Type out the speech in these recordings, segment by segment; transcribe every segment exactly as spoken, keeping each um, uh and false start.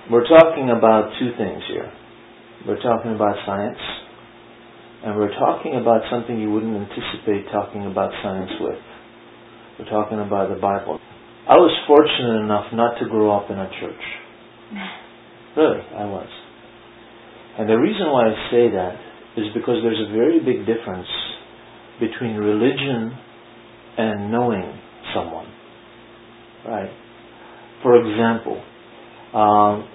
we're talking about two things here. We're talking about science, and we're talking about something you wouldn't anticipate talking about science with. We're talking about the Bible. I was fortunate enough not to grow up in a church. Really, I was. And the reason why I say that is because there's a very big difference between religion and knowing someone. Right? For example, um,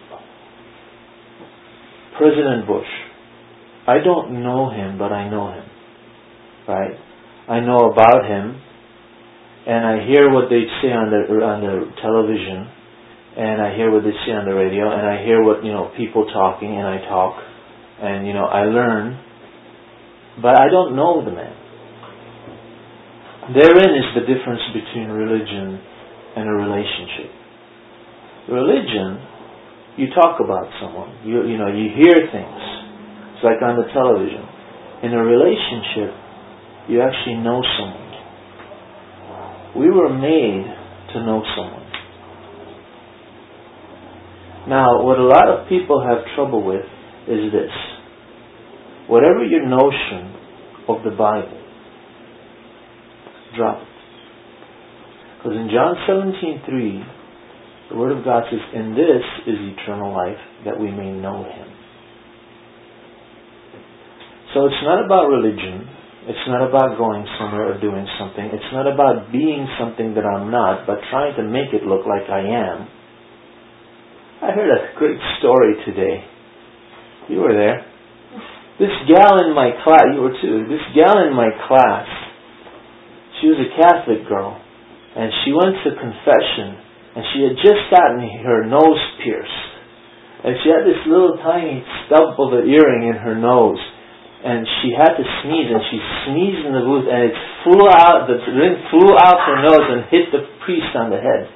President Bush. I don't know him, but I know him. Right? I know about him, and I hear what they say on the on the television, and I hear what they say on the radio, and I hear what, you know, people talking, and I talk, and, you know, I learn, but I don't know the man. Therein is the difference between religion and a relationship. Religion, you talk about someone, you you know, you hear things. It's like on the television. In a relationship, you actually know someone. We were made to know someone. Now, what a lot of people have trouble with is this. Whatever your notion of the Bible, drop it. Because in John seventeen three, the Word of God says, "In this is eternal life, that we may know Him." So it's not about religion. It's not about going somewhere or doing something. It's not about being something that I'm not, but trying to make it look like I am. I heard a great story today. You were there. This gal in my class, you were too, this gal in my class, she was a Catholic girl, and she went to confession, and she had just gotten her nose pierced. And she had this little tiny stub of an earring in her nose, and she had to sneeze, and she sneezed in the booth, and it flew out, the ring flew out her nose and hit the priest on the head.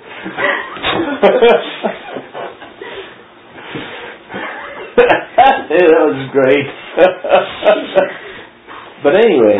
Yeah, that was great. But anyway,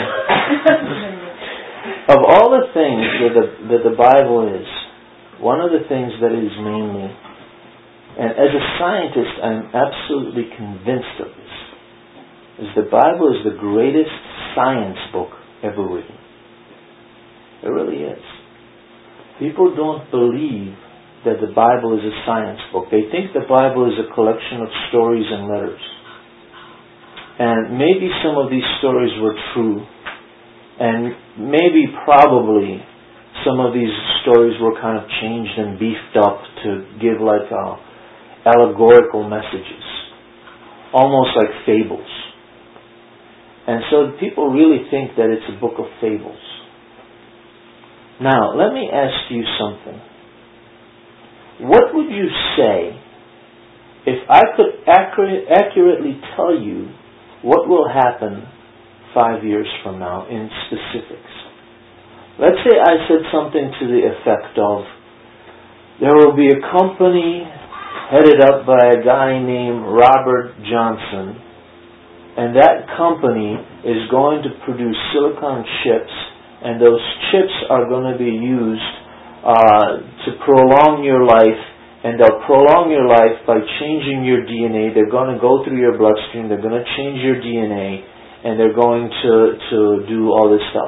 of all the things that the, that the Bible is, one of the things that it is mainly, and as a scientist I'm absolutely convinced of this, is the Bible is the greatest science book ever written. It really is. People don't believe that the Bible is a science book. They think the Bible is a collection of stories and letters. And maybe some of these stories were true, and maybe probably some of these stories were kind of changed and beefed up to give like uh, allegorical messages, almost like fables. And so people really think that it's a book of fables. Now, let me ask you something. What would you say if I could accurate, accurately tell you what will happen five years from now in specifics? Let's say I said something to the effect of, there will be a company headed up by a guy named Robert Johnson, and that company is going to produce silicon chips, and those chips are going to be used uh, to prolong your life, and they'll prolong your life by changing your D N A. They're going to go through your bloodstream, they're going to change your D N A, and they're going to, to do all this stuff.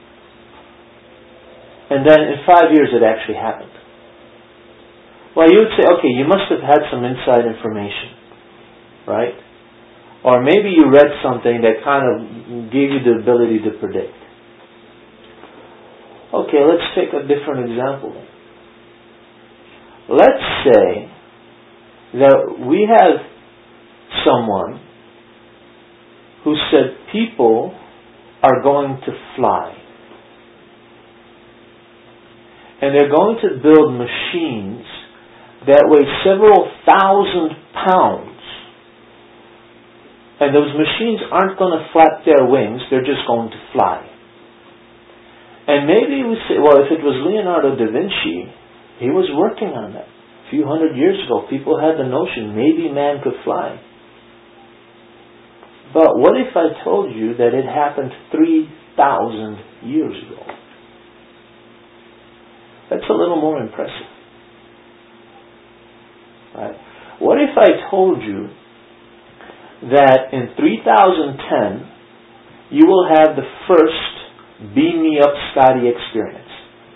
And then in five years it actually happened. Well, you would say, okay, you must have had some inside information, right? Or maybe you read something that kind of gave you the ability to predict. Okay, let's take a different example then. Let's say that we have someone who said people are going to fly. And they're going to build machines that weigh several thousand pounds. And those machines aren't going to flap their wings, they're just going to fly. And maybe we say, well, if it was Leonardo da Vinci, he was working on that. A few hundred years ago, people had the notion maybe man could fly. But what if I told you that it happened three thousand years ago? That's a little more impressive. Right? What if I told you that in three thousand ten you will have the first beam me up Scotty experience?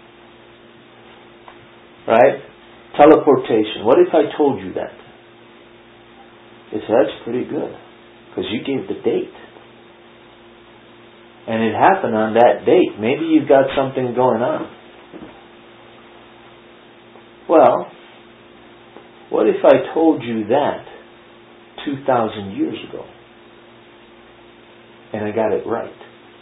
Right? Teleportation. What if I told you that? You say, that's pretty good. Because you gave the date. And it happened on that date. Maybe you've got something going on. Well, what if I told you that two thousand years ago? And I got it right.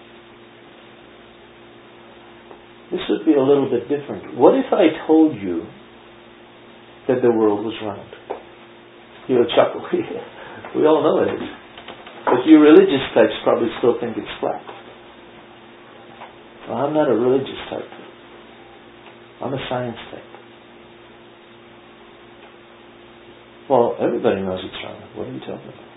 This would be a little bit different. What if I told you that the world was round? You'll chuckle. We all know it is. But you religious types probably still think it's flat. Well, I'm not a religious type. I'm a science type. Well, everybody knows it's round. What are you talking about?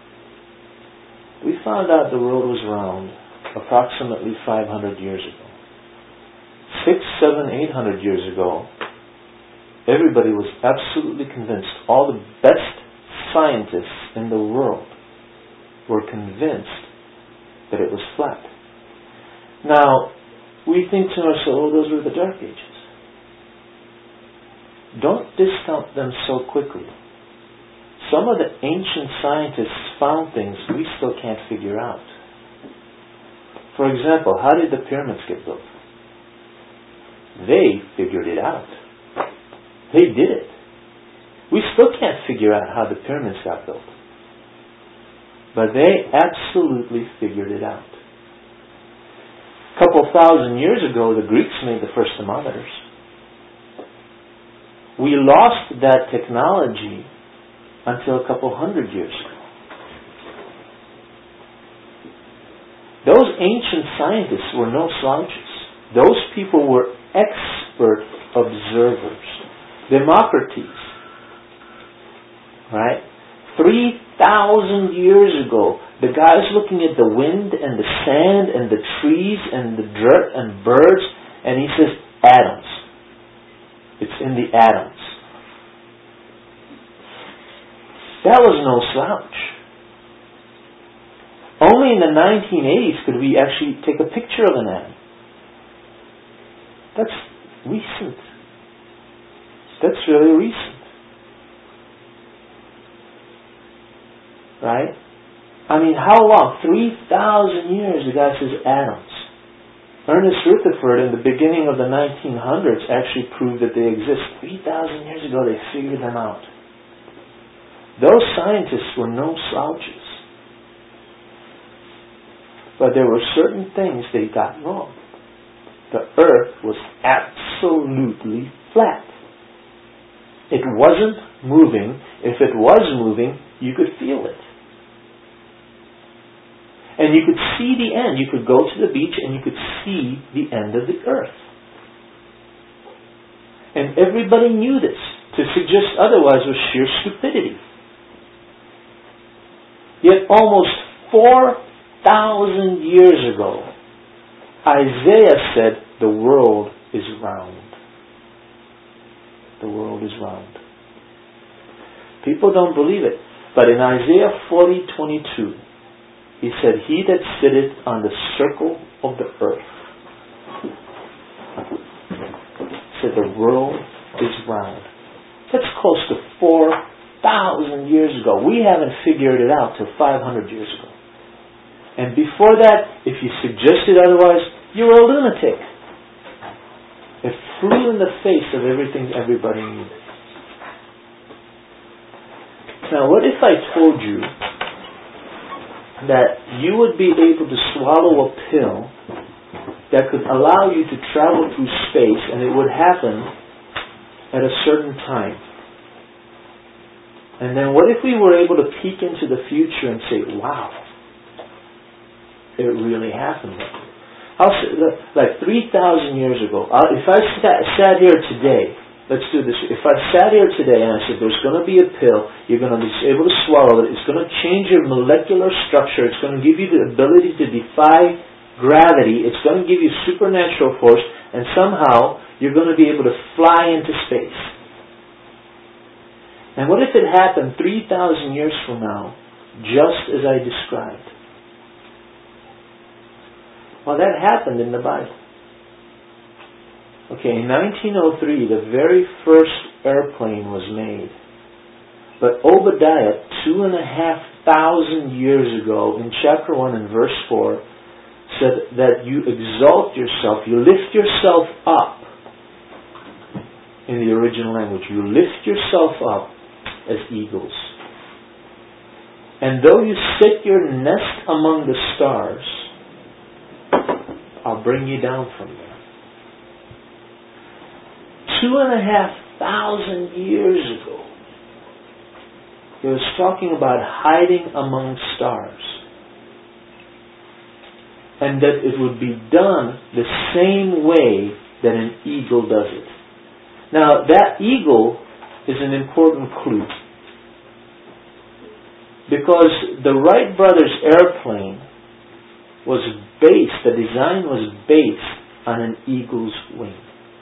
We found out the world was round approximately five hundred years ago. Six, seven, eight hundred years ago, everybody was absolutely convinced. All the best scientists in the world were convinced that it was flat. Now, we think to ourselves, oh, those were the Dark Ages. Don't discount them so quickly. Some of the ancient scientists found things we still can't figure out. For example, how did the pyramids get built? They figured it out. They did it. We still can't figure out how the pyramids got built. But they absolutely figured it out. A couple thousand years ago, the Greeks made the first thermometers. We lost that technology until a couple hundred years ago. Those ancient scientists were no slouches. Those people were expert observers. Democritus, right? Three thousand years ago, the guy's looking at the wind and the sand and the trees and the dirt and birds, and he says, atoms. It's in the atoms. That was no slouch. Only in the nineteen eighties could we actually take a picture of an atom. That's recent. That's really recent. Right? I mean, how long? three thousand years, the guy says atoms. Ernest Rutherford, in the beginning of the nineteen hundreds, actually proved that they exist. three thousand years ago, they figured them out. Those scientists were no slouches. But there were certain things they got wrong. The earth was absolutely flat. It wasn't moving. If it was moving, you could feel it. And you could see the end. You could go to the beach and you could see the end of the earth. And everybody knew this. To suggest otherwise was sheer stupidity. Yet almost four thousand years ago, Isaiah said, the world is round. The world is round. People don't believe it. But in Isaiah forty twenty-two, he said, he that sitteth on the circle of the earth, said the world is round. That's close to four thousand years ago. We haven't figured it out till five hundred years ago. And before that, if you suggested otherwise, you were a lunatic. It flew in the face of everything everybody knew. Now, what if I told you that you would be able to swallow a pill that could allow you to travel through space, and it would happen at a certain time? And then what if we were able to peek into the future and say, wow, it really happened. I'll say, like three thousand years ago, if I sat, sat here today, let's do this. If I sat here today and I said, there's going to be a pill, you're going to be able to swallow it, it's going to change your molecular structure, it's going to give you the ability to defy gravity, it's going to give you supernatural force, and somehow you're going to be able to fly into space. And what if it happened three thousand years from now, just as I described? Well, that happened in the Bible. Okay, in nineteen oh three, the very first airplane was made. But Obadiah, two and a half thousand years ago, in chapter one and verse four, said that you exalt yourself, you lift yourself up. In the original language, you lift yourself up as eagles. And though you set your nest among the stars, I'll bring you down from there. Two and a half thousand years ago, he was talking about hiding among stars. And that it would be done the same way that an eagle does it. Now, that eagle is an important clue. Because the Wright brothers airplane was based, the design was based on an eagle's wing.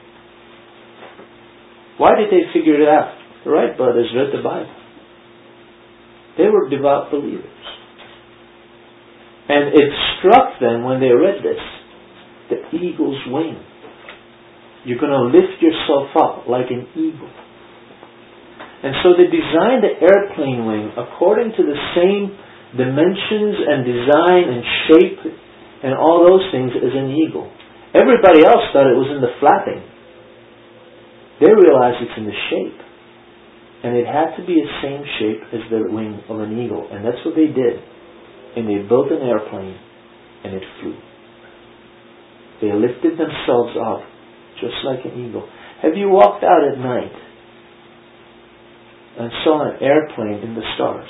Why did they figure it out? The Wright brothers read the Bible. They were devout believers. And it struck them when they read this, the eagle's wing. You're going to lift yourself up like an eagle. And so they designed the airplane wing according to the same dimensions and design and shape and all those things as an eagle. Everybody else thought it was in the flapping. They realized it's in the shape. And it had to be the same shape as the wing of an eagle. And that's what they did. And they built an airplane and it flew. They lifted themselves up just like an eagle. Have you walked out at night and saw an airplane in the stars?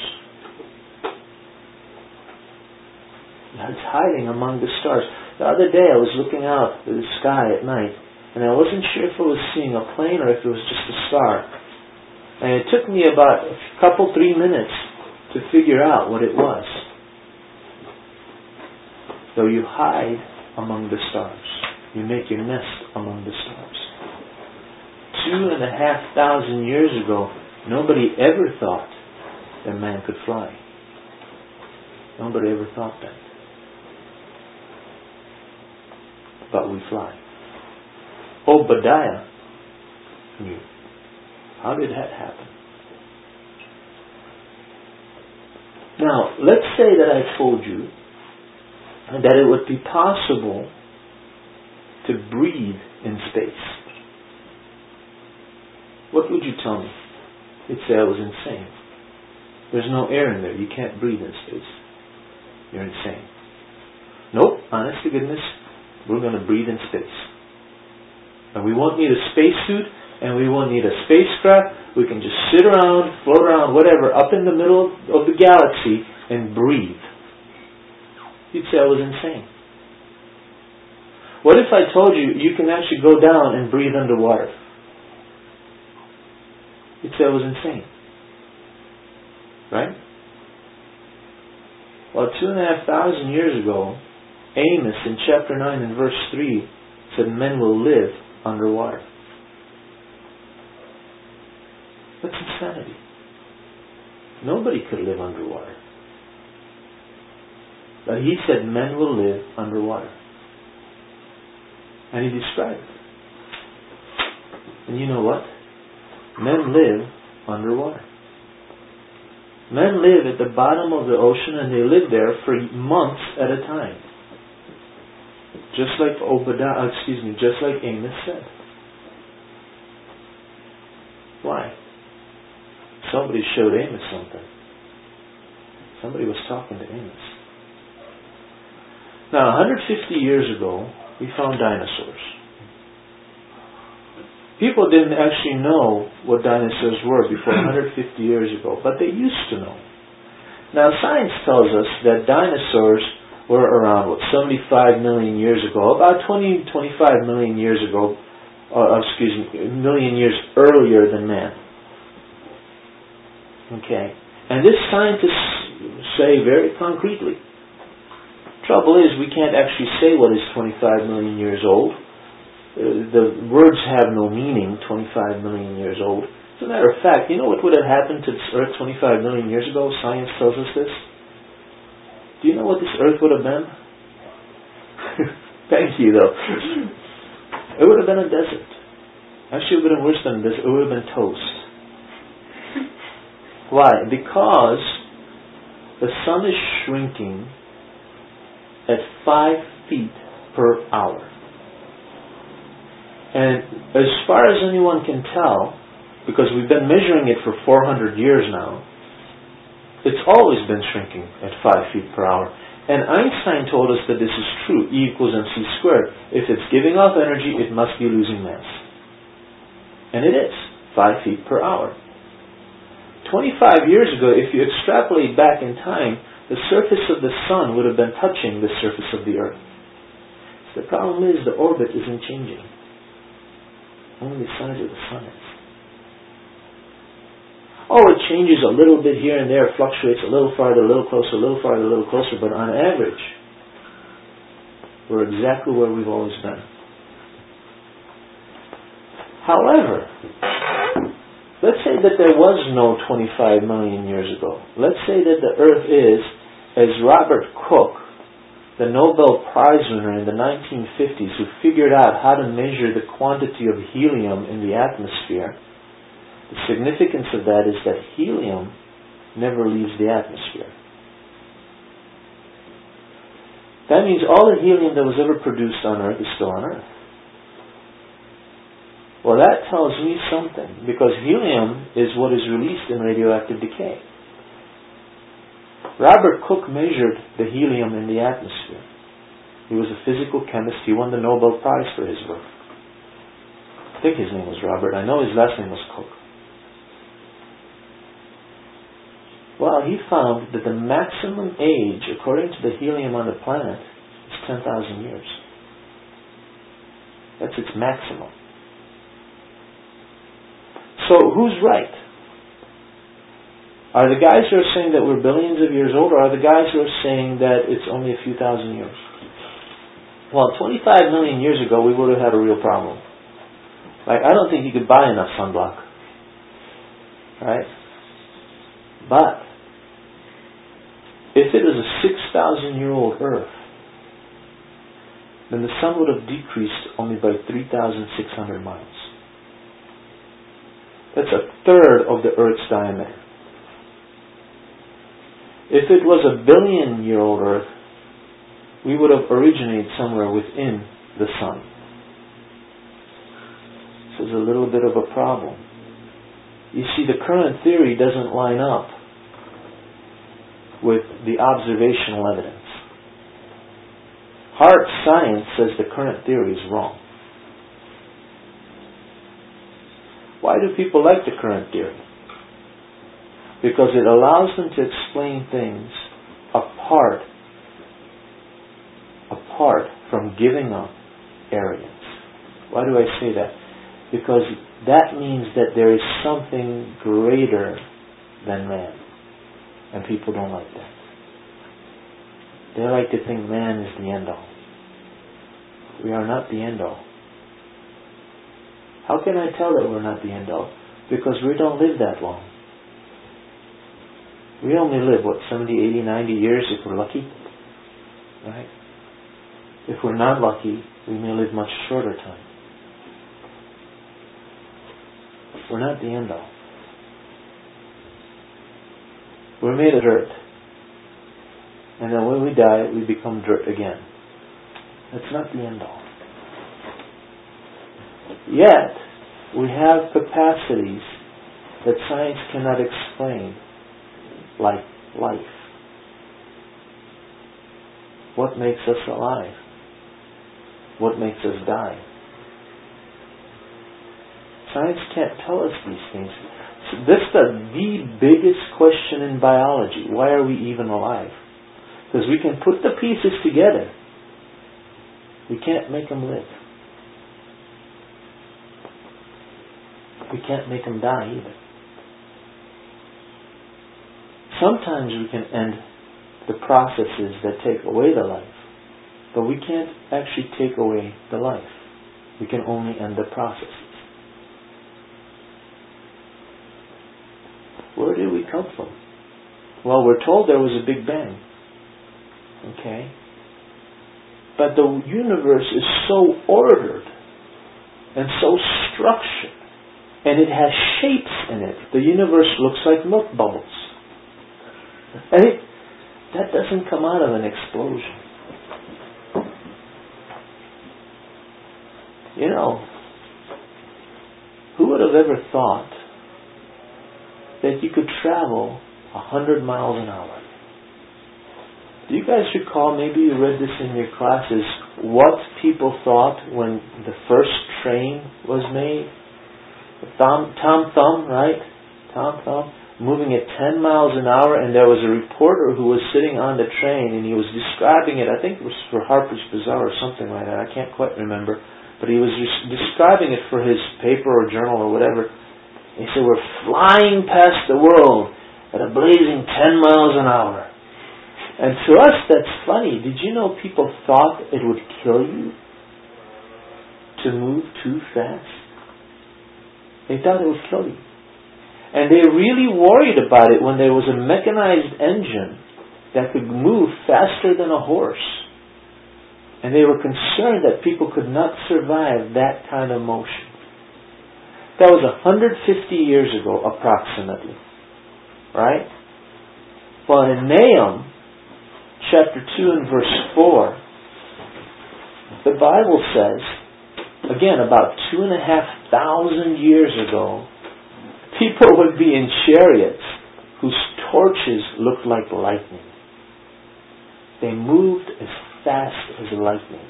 It's hiding among the stars. The other day I was looking out at the sky at night and I wasn't sure if I was seeing a plane or if it was just a star. And it took me about a couple, three minutes to figure out what it was. So you hide among the stars. You make your nest among the stars. Two and a half thousand years ago, nobody ever thought that man could fly. Nobody ever thought that. But we fly. Obadiah knew. How did that happen? Now, let's say that I told you that it would be possible to breathe in space. What would you tell me? You'd say I was insane. There's no air in there. You can't breathe in space. You're insane. Nope, honest to goodness, we're going to breathe in space. And we won't need a spacesuit, and we won't need a spacecraft. We can just sit around, float around, whatever, up in the middle of the galaxy and breathe. You'd say I was insane. What if I told you you can actually go down and breathe underwater? You'd say I was insane. Right? Well, two and a half thousand years ago, Amos in chapter nine and verse three said men will live underwater. That's insanity. Nobody could live underwater. But he said men will live underwater. And he described it. And you know what? Men live underwater. Men live at the bottom of the ocean and they live there for months at a time. Just like Obadiah, excuse me, just like Amos said. Why? Somebody showed Amos something. Somebody was talking to Amos. Now, one hundred fifty years ago, we found dinosaurs. People didn't actually know what dinosaurs were before one hundred fifty years ago, but they used to know. Now, science tells us that dinosaurs were around, what, seventy-five million years ago, about twenty, twenty-five million years ago, or excuse me, a million years earlier than man. Okay. And this scientists say very concretely. Trouble is, we can't actually say what is twenty-five million years old. Uh, the words have no meaning, twenty-five million years old. As a matter of fact, you know what would have happened to this Earth twenty-five million years ago? Science tells us this. Do you know what this Earth would have been? Thank you, though. It would have been a desert. Actually, it would have been worse than this. It would have been toast. Why? Because the sun is shrinking at five feet per hour. And as far as anyone can tell, because we've been measuring it for four hundred years now, it's always been shrinking at five feet per hour. And Einstein told us that this is true. E equals mc squared. If it's giving off energy, it must be losing mass. And it is. Five feet per hour. twenty-five years ago, if you extrapolate back in time, the surface of the sun would have been touching the surface of the earth. The problem is the orbit isn't changing. Only the size of the sun is. Oh, it changes a little bit here and there, fluctuates a little farther, a little closer, a little farther, a little closer, but on average, we're exactly where we've always been. However, let's say that there was no twenty-five million years ago. Let's say that the Earth is, as Robert Cook, the Nobel Prize winner in the nineteen fifties, who figured out how to measure the quantity of helium in the atmosphere. The significance of that is that helium never leaves the atmosphere. That means all the helium that was ever produced on Earth is still on Earth. Well, that tells me something, because helium is what is released in radioactive decay. Robert Cook measured the helium in the atmosphere. He was a physical chemist. He won the Nobel Prize for his work. I think his name was Robert. I know his last name was Cook. Well, he found that the maximum age, according to the helium on the planet, is ten thousand years. That's its maximum. So, who's right? Are the guys who are saying that we're billions of years old, or are the guys who are saying that it's only a few thousand years? Well, twenty-five million years ago, we would have had a real problem. Like, I don't think you could buy enough sunblock. Right? But, if it is a six thousand year old Earth, then the sun would have decreased only by three thousand six hundred miles. That's a third of the Earth's diameter. If it was a billion year old Earth, we would have originated somewhere within the sun. This is a little bit of a problem. You see, the current theory doesn't line up with the observational evidence. Hard science says the current theory is wrong. Why do people like the current theory? Because it allows them to explain things apart, apart from giving up arrogance. Why do I say that? Because that means that there is something greater than man. And people don't like that. They like to think man is the end-all. We are not the end-all. How can I tell that we're not the end-all? Because we don't live that long. We only live, what, seventy, eighty, ninety years if we're lucky? Right? If we're not lucky, we may live much shorter time. We're not the end-all. We're made of dirt. And then when we die, we become dirt again. That's not the end-all. Yet, we have capacities that science cannot explain, like life. What makes us alive? What makes us die? Science can't tell us these things. So this is the, the biggest question in biology. Why are we even alive? Because we can put the pieces together. We can't make them live. We can't make them die either. Sometimes we can end the processes that take away the life, but we can't actually take away the life. We can only end the processes. it come from? Well, we're told there was a Big Bang. Okay? But the universe is so ordered and so structured, and it has shapes in it. The universe looks like milk bubbles. And it, that doesn't come out of an explosion. You know, who would have ever thought that you could travel a hundred miles an hour? Do you guys recall, maybe you read this in your classes, what people thought when the first train was made? Tom, Tom Thumb, right? Tom Thumb, moving at ten miles an hour, and there was a reporter who was sitting on the train, and he was describing it, I think it was for Harper's Bazaar or something like that, I can't quite remember, but he was describing it for his paper or journal or whatever. He said, we're flying past the world at a blazing ten miles an hour. And to us, that's funny. Did you know people thought it would kill you to move too fast? They thought it would kill you. And they really worried about it when there was a mechanized engine that could move faster than a horse. And they were concerned that people could not survive that kind of motion. That was one hundred fifty years ago, approximately. Right? Well, in Nahum, chapter two and verse four, the Bible says, again, about two and a half thousand years ago, people would be in chariots whose torches looked like lightning. They moved as fast as lightning.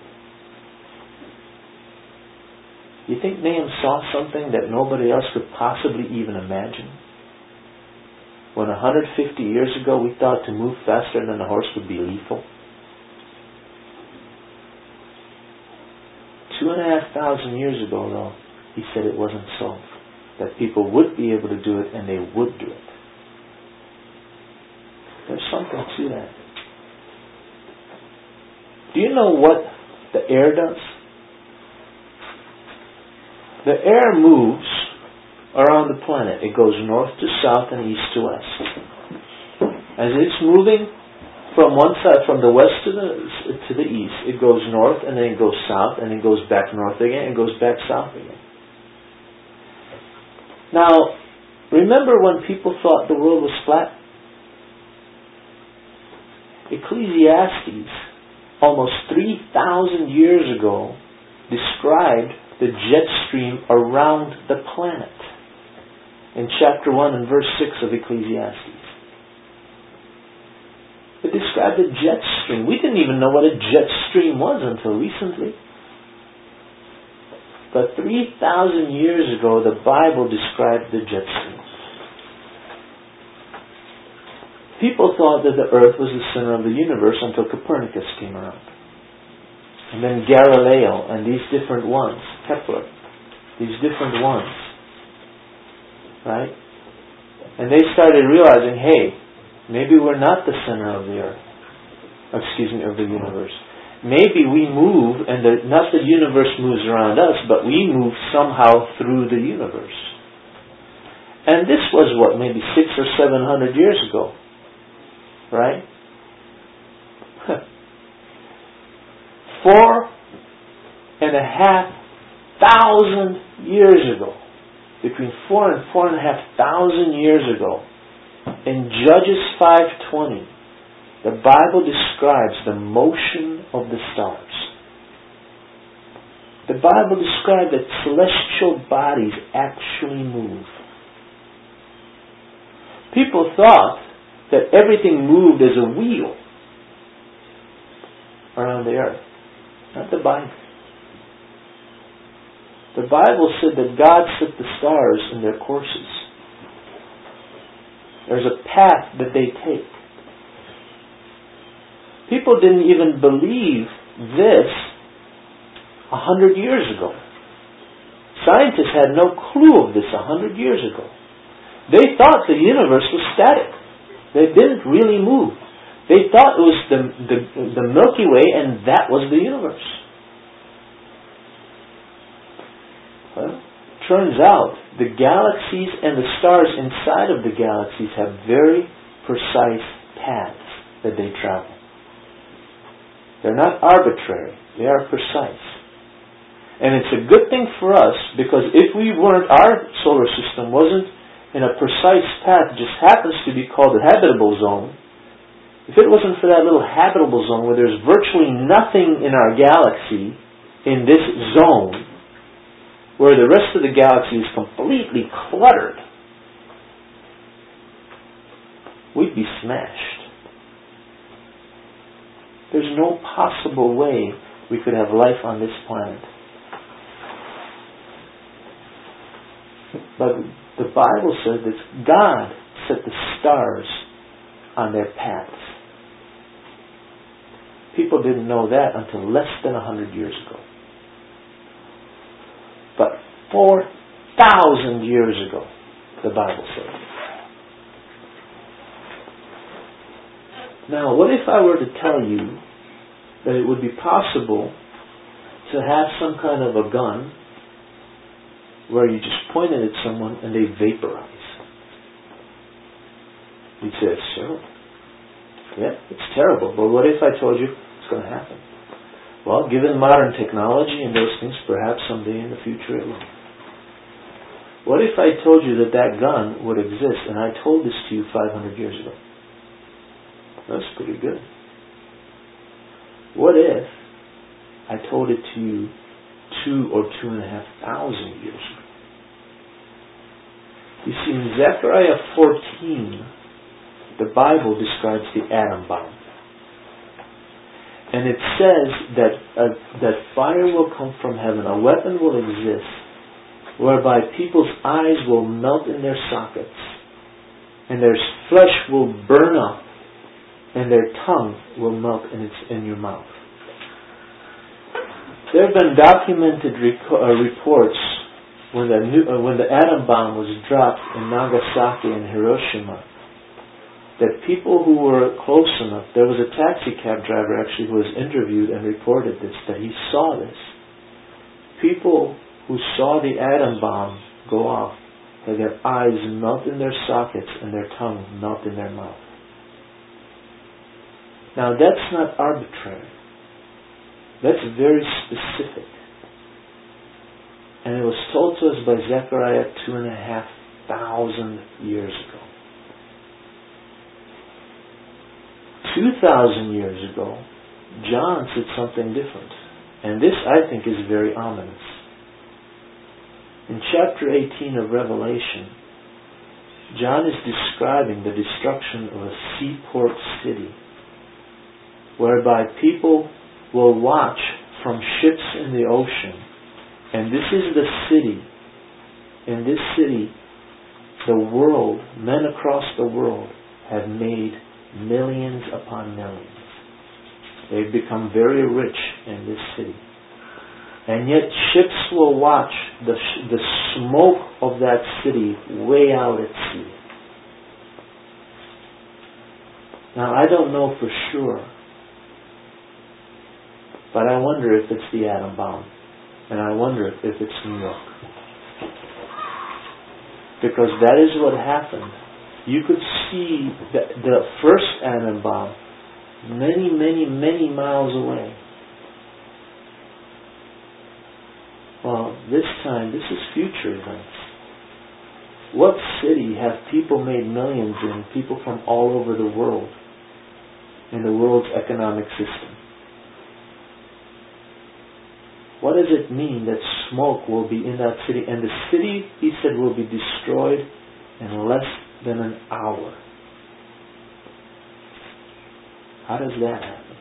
You think Nahum saw something that nobody else could possibly even imagine? When one hundred fifty years ago we thought to move faster than a horse would be lethal. Two and a half thousand years ago, though, he said it wasn't so. That people would be able to do it, and they would do it. There's something to that. Do you know what the air does? The air moves around the planet. It goes north to south and east to west. As it's moving from one side, from the west to the to the east, it goes north and then it goes south and then goes back north again and goes back south again. Now, remember when people thought the world was flat? Ecclesiastes, almost three thousand years ago, described the jet stream around the planet in chapter one and verse six of Ecclesiastes. It described a jet stream. We didn't even know what a jet stream was until recently. But three thousand years ago, the Bible described the jet stream. People thought that the earth was the center of the universe until Copernicus came around. And then Galileo and these different ones, Kepler, these different ones, right? And they started realizing, hey, maybe we're not the center of the earth, excuse me, of the universe. Maybe we move, and the, not the universe moves around us, but we move somehow through the universe. And this was what, maybe six or seven hundred years ago, right? Four and a half thousand years ago, between four and four and a half thousand years ago, in Judges five twenty, the Bible describes the motion of the stars. The Bible describes that celestial bodies actually move. People thought that everything moved as a wheel around the earth. Not the Bible. The Bible said that God set the stars in their courses. There's a path that they take. People didn't even believe this a hundred years ago. Scientists had no clue of this a hundred years ago. They thought the universe was static. They didn't really move. They thought it was the, the, the Milky Way and that was the universe. Well, turns out the galaxies and the stars inside of the galaxies have very precise paths that they travel. They're not arbitrary. They are precise. And it's a good thing for us, because if we weren't, our solar system wasn't in a precise path, just happens to be called the habitable zone. If it wasn't for that little habitable zone where there's virtually nothing in our galaxy, in this zone, where the rest of the galaxy is completely cluttered, we'd be smashed. There's no possible way we could have life on this planet. But the Bible says that God set the stars on their paths. People didn't know that until less than a hundred years ago. But four thousand years ago, the Bible says. Now, what if I were to tell you that it would be possible to have some kind of a gun where you just point it at someone and they vaporize? You'd say, sure. Yeah, it's terrible. But what if I told you it's going to happen? Well, given modern technology and those things, perhaps someday in the future it will. What if I told you that that gun would exist, and I told this to you five hundred years ago? That's pretty good. What if I told it to you two or two and a half thousand years ago? You see, in Zechariah fourteen, the Bible describes the atom bomb. And it says that uh, that fire will come from heaven, a weapon will exist, whereby people's eyes will melt in their sockets, and their flesh will burn up, and their tongue will melt in its in your mouth. There have been documented rec- uh, reports when the new, uh, when the atom bomb was dropped in Nagasaki and Hiroshima, that people who were close enough, there was a taxi cab driver actually who was interviewed and reported this, that he saw this. People who saw the atom bomb go off had their eyes melt in their sockets and their tongue melt in their mouth. Now that's not arbitrary. That's very specific. And it was told to us by Zechariah two and a half thousand years ago. Two thousand years ago, John said something different. And this, I think, is very ominous. In chapter eighteen of Revelation, John is describing the destruction of a seaport city, whereby people will watch from ships in the ocean. And this is the city. In this city, the world, men across the world, have made millions upon millions. They've become very rich in this city. And yet ships will watch the, the smoke of that city way out at sea. Now, I don't know for sure, but I wonder if it's the atom bomb. And I wonder if it's New York. Because that is what happened. You could see the, the first atom bomb many, many, many miles away. Well, this time, this is future events. What city have people made millions in, people from all over the world, in the world's economic system? What does it mean that smoke will be in that city? And the city, he said, will be destroyed in less than an hour. How does that happen?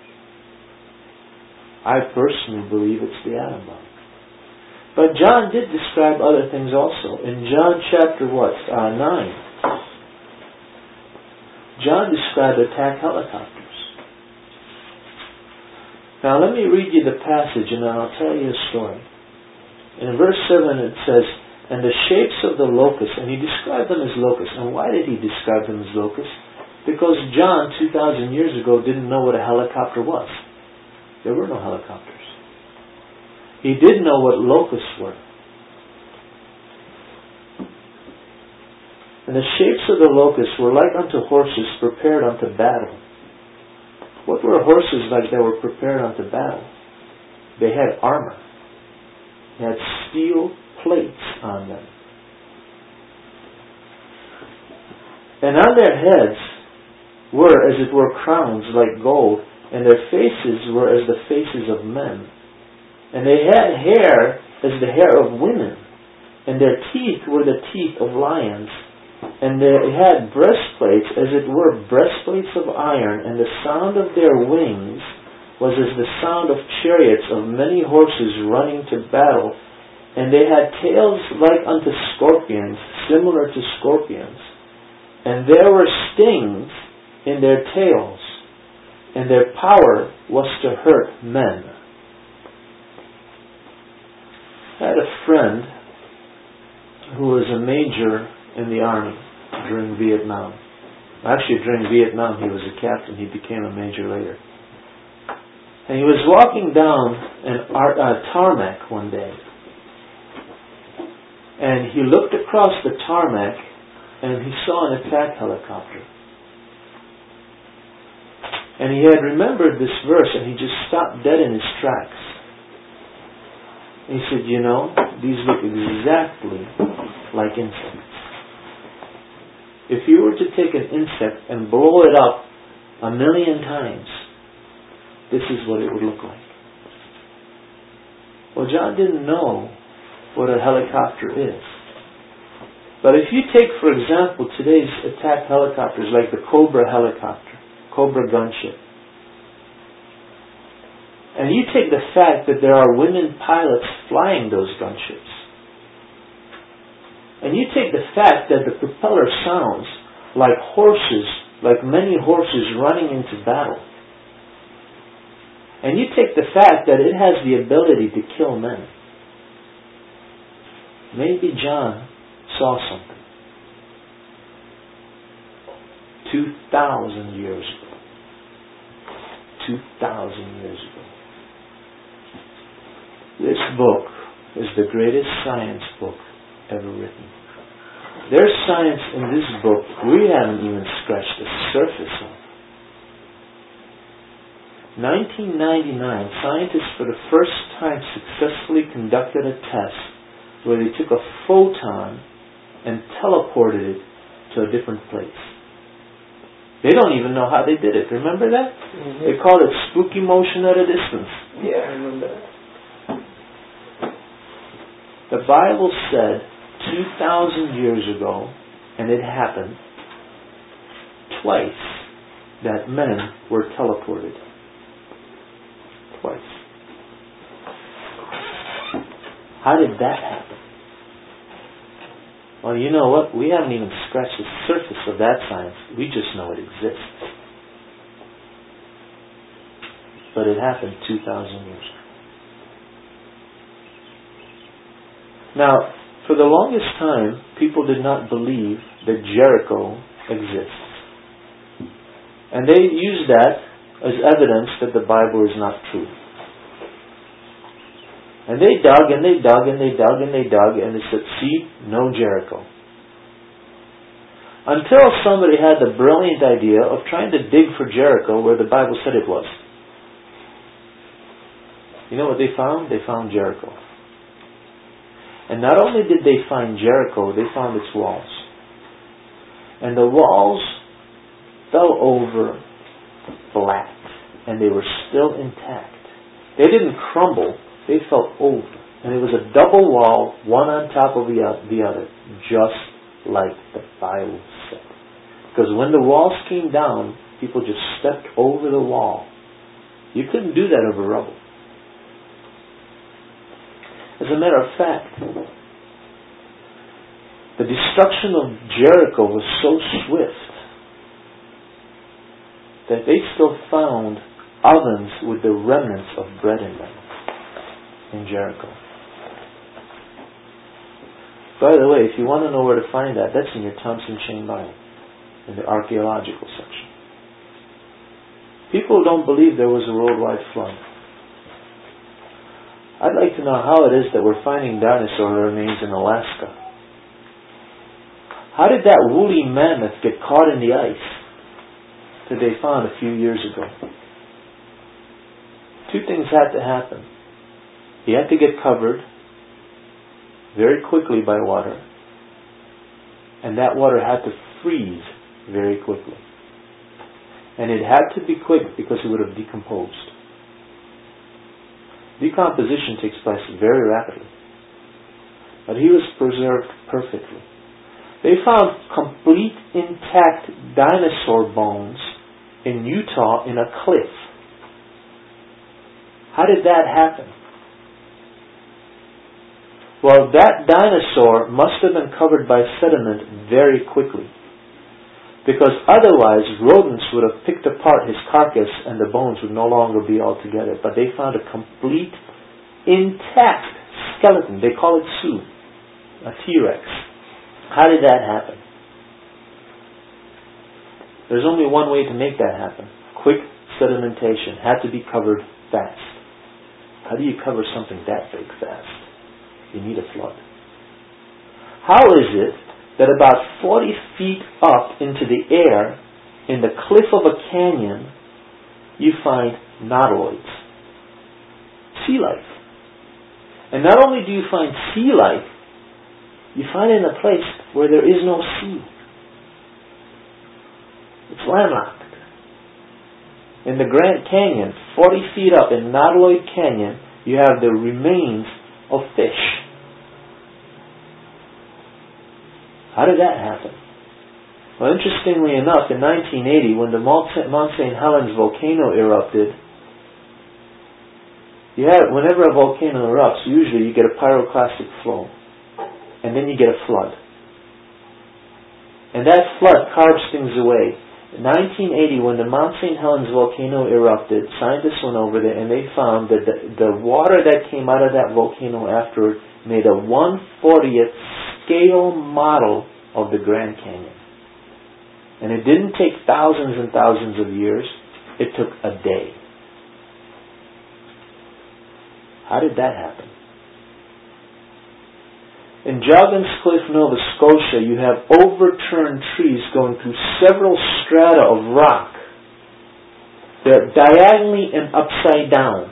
I personally believe it's the atom bomb. But John did describe other things also. In John chapter what? Uh, nine. John described attack helicopters. Now let me read you the passage and then I'll tell you a story. In verse seven it says, and the shapes of the locusts, and he described them as locusts. And why did he describe them as locusts? Because John, two thousand years ago, didn't know what a helicopter was. There were no helicopters. He did know what locusts were. And the shapes of the locusts were like unto horses prepared unto battle. What were horses like that were prepared unto battle? They had armor. They had steel plates on them. And on their heads were, as it were, crowns like gold, and their faces were as the faces of men. And they had hair as the hair of women, and their teeth were the teeth of lions. And they had breastplates, as it were, breastplates of iron, and the sound of their wings was as the sound of chariots of many horses running to battle. And they had tails like unto scorpions, similar to scorpions. And there were stings in their tails, and their power was to hurt men. I had a friend who was a major in the army during Vietnam. Actually, during Vietnam, he was a captain. He became a major later. And he was walking down an art, uh, tarmac one day. And he looked across the tarmac and he saw an attack helicopter. And he had remembered this verse and he just stopped dead in his tracks. And he said, you know, these look exactly like insects. If you were to take an insect and blow it up a million times, this is what it would look like. Well, John didn't know what a helicopter is. But if you take, for example, today's attack helicopters like the Cobra helicopter, Cobra gunship, and you take the fact that there are women pilots flying those gunships, and you take the fact that the propeller sounds like horses, like many horses running into battle, and you take the fact that it has the ability to kill men, maybe John saw something. Two thousand years ago. Two thousand years ago. This book is the greatest science book ever written. There's science in this book we haven't even scratched the surface of. nineteen ninety-nine, scientists for the first time successfully conducted a test where they took a photon and teleported it to a different place. They don't even know how they did it. Remember that? Mm-hmm. They called it spooky motion at a distance. Yeah, I remember that. The Bible said two thousand years ago, and it happened twice, that men were teleported. Twice. How did that happen? Well, you know what? We haven't even scratched the surface of that science. We just know it exists. But it happened two thousand years ago. Now, for the longest time, people did not believe that Jericho exists. And they used that as evidence that the Bible is not true. And they dug and they dug and they dug and they dug and they said, see, no Jericho. Until somebody had the brilliant idea of trying to dig for Jericho where the Bible said it was. You know what they found? They found Jericho. And not only did they find Jericho, they found its walls. And the walls fell over flat. And they were still intact. They didn't crumble. They fell over. And it was a double wall, one on top of the other, just like the Bible said. Because when the walls came down, people just stepped over the wall. You couldn't do that over rubble. As a matter of fact, the destruction of Jericho was so swift that they still found ovens with the remnants of bread in them in Jericho. By the way, if you want to know where to find that, that's in your Thompson Chain Bible, in the archaeological section. People don't believe there was a worldwide flood. I'd like to know how it is that we're finding dinosaur remains in Alaska. How did that woolly mammoth get caught in the ice that they found a few years ago? Two things had to happen. He had to get covered very quickly by water, and that water had to freeze very quickly. And it had to be quick because it would have decomposed. Decomposition takes place very rapidly. But he was preserved perfectly. They found complete intact dinosaur bones in Utah in a cliff. How did that happen? Well, that dinosaur must have been covered by sediment very quickly, because otherwise rodents would have picked apart his carcass and the bones would no longer be all together. But they found a complete, intact skeleton. They call it Sioux, a T-Rex. How did that happen? There's only one way to make that happen. Quick sedimentation. Had to be covered fast. How do you cover something that big fast? You need a flood. How is it that about forty feet up into the air, in the cliff of a canyon, you find nautiloids? Sea life. And not only do you find sea life, you find it in a place where there is no sea. It's landlocked. In the Grand Canyon, forty feet up in Nautiloid Canyon, you have the remains of fish. How did that happen? Well, interestingly enough, in nineteen eighty, when the Mount Saint Helens volcano erupted, you have, whenever a volcano erupts, usually you get a pyroclastic flow, and then you get a flood. And that flood carves things away. In nineteen eighty, when the Mount Saint Helens volcano erupted, scientists went over there and they found that the, the water that came out of that volcano afterward made a one fortieth scale model of the Grand Canyon. And it didn't take thousands and thousands of years. It took a day. How did that happen? In Joggins Cliff, Nova Scotia, you have overturned trees going through several strata of rock. They're diagonally and upside down.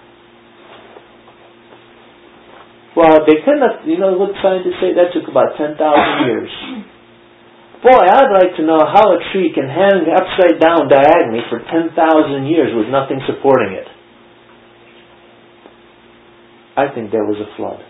Well, they couldn't have, you know what scientists say? That took about ten thousand years. Boy, I'd like to know how a tree can hang upside down diagonally for ten thousand years with nothing supporting it. I think there was a flood.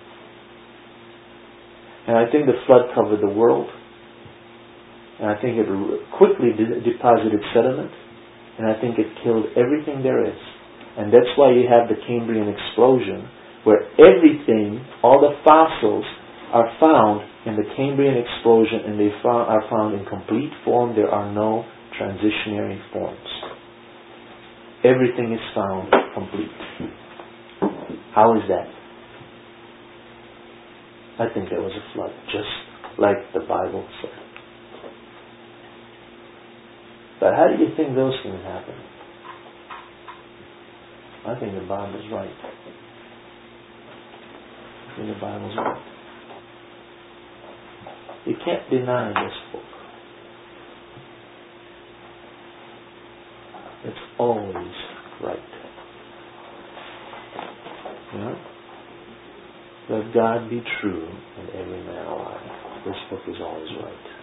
And I think the flood covered the world. And I think it quickly de- deposited sediment. And I think it killed everything there is. And that's why you have the Cambrian explosion, where everything, all the fossils, are found in the Cambrian explosion, and they found, are found in complete form. There are no transitionary forms. Everything is found complete. How is that? I think there was a flood, just like the Bible said. But how do you think those things happen? I think the Bible's right. I think the Bible's right. You can't deny this book. It's always right. You know? Let God be true and every man a lie. This book is always right.